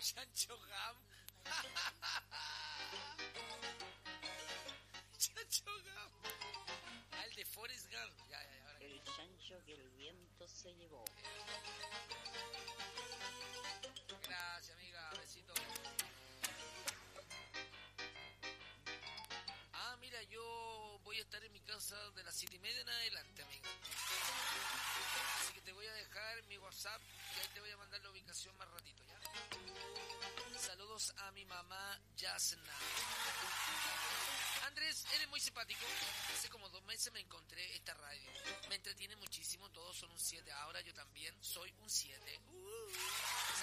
Chancho Gam. Chancho Gam. Ah, el de Forrest Gump. Ya, ahora El chancho que el viento se llevó. Gracias, amiga. Besito. Ah, mira, yo voy a estar en mi casa de las 7:30 en adelante, amiga. Así que te voy a dejar mi WhatsApp y ahí te voy a mandar la ubicación más ratito, ¿ya? Saludos a mi mamá Yasna. Andrés, eres muy simpático. Hace como 2 meses me encontré esta radio. Me entretiene muchísimo, todos son un 7. Ahora yo también soy un 7.